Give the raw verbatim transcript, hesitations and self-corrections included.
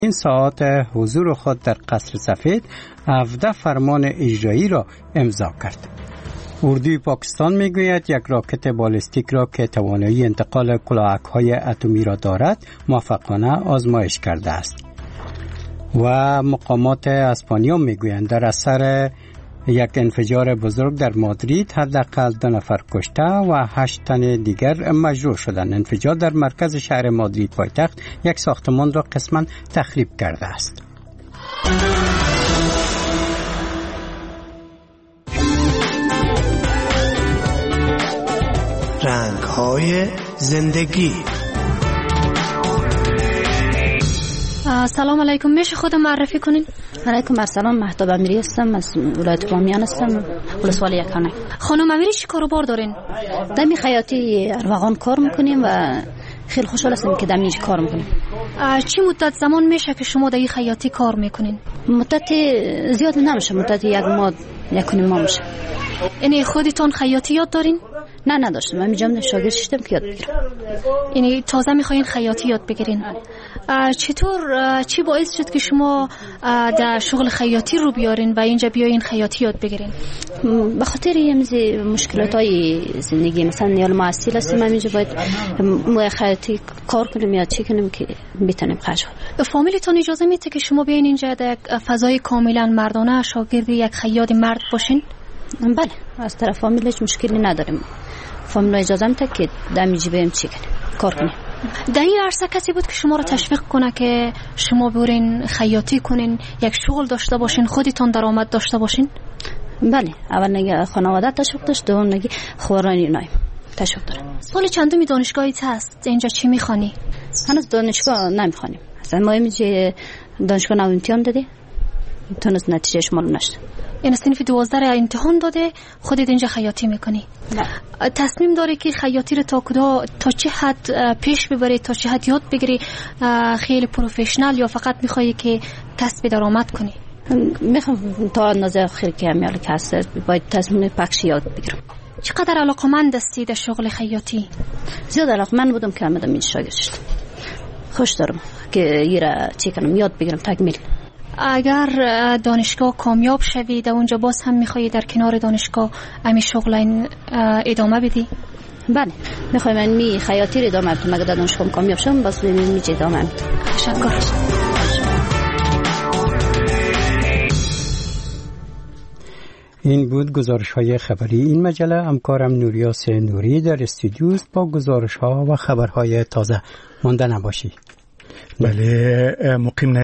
این ساعات حضور خود در قصر سفید هفده فرمان اجرایی را امضا کرد. اردوی پاکستان میگوید یک راکت بالستیک را که توانایی انتقال کلاهک‌های اتمی را دارد موفقانه آزمایش کرده است. و مقامات اسپانیا میگویند در اثر یک انفجار بزرگ در مادرید حداقل دو نفر کشته و هشت تن دیگر مجروح شدند. انفجار در مرکز شهر مادرید پایتخت یک ساختمان را قسما تخریب کرده است. رنگ‌های زندگی. سلام علیکم، میشه خودم معرفی کنین؟ علیکم السلام، مهتاب امیری هستم، از ولایت بامیان هستم، ولسوالی یکانک. خانم امیری چی کاروبار دارین؟ دمی خیاطی ارواغان کار میکنیم و خیلی خوشحال هستم که دمی کار میکنیم. چی مدت زمان میشه که شما در این خیاطی کار میکنین؟ مدت زیاد نمیشه، مدت یک ماه یک ماه میشه. یعنی خودتون خیاطی یاد دارین؟ نه نداشتم، من میجام شاگرد شدم که یاد بگیرم. یعنی تازه میخواین خیاطی یاد بگیرین. چطور چی باعث شد که شما در شغل خیاطی رو بیارین و اینجا بیاین خیاطی یاد بگیرین؟ به خاطر یمزی مشکلاتای زندگی، مثلا نیال معسل هستیم، من اینجا باید ما خیاطی کار کنیم یا چی کنیم که بتونیم خرج کنیم. فامیلتون اجازه میده که شما بیاین اینجا در فضای کاملا مردانه شاگرد یک خیاط مرد باشین؟ بله، از طرف فامیل هیچ مشکلی نداریم. فامیل اجازه میده که دمیجی بیم چی کنیم، کار کنیم. در این عرصه کسی بود که شما رو تشویق کنه که شما برین خیاطی کنین، یک شغل داشته باشین، خودتون درآمد داشته باشین؟ بله، اول نگه خانواده تشویق داشت، دوم نگه خورانی نایم تشویق داره. سال چندمی دانشگاهیت هست؟ اینجا چی میخوانی؟ هنوز دانشگاه نمیخوانیم. اصلا ما میگه دانشگاه نو امتحان دادی، تونست نتیجهش معلوم نشد. این صنف دوازده امتحان داده، خودت اینجا خیاطی میکنی؟ نه. تصمیم داری که خیاطی رو تا کدا تا چه حد پیش ببری، تا چه حد یاد بگیری، خیلی پروفشنال، یا فقط میخوایی که کسب درآمد کنی؟ میخوام تا اندازه خیلی کمیال که هست باید تصمیم پخش یاد بگیرم. چقدر علاقمند هستی در شغل خیاطی؟ زیاد علاقمند بودم که آمدم این شاگرد شدم. خوش دارم که ایرا چی کنم، یاد بگیرم تکمیل. اگر دانشگاه کامیاب شوی در اونجا باز هم میخوایی در کنار دانشگاه امی شغل این ادامه بدی؟ بله، میخوایم من می خیاطی ادامه بدم. اگر دانشگاه کامیاب شم باز می می ادامه بدم. تشکر. این بود گزارش های خبری این مجله. همکارم نوریاس نوری در استودیو است با گزارش ها و خبرهای تازه. مانده نباشی. بله، مقیم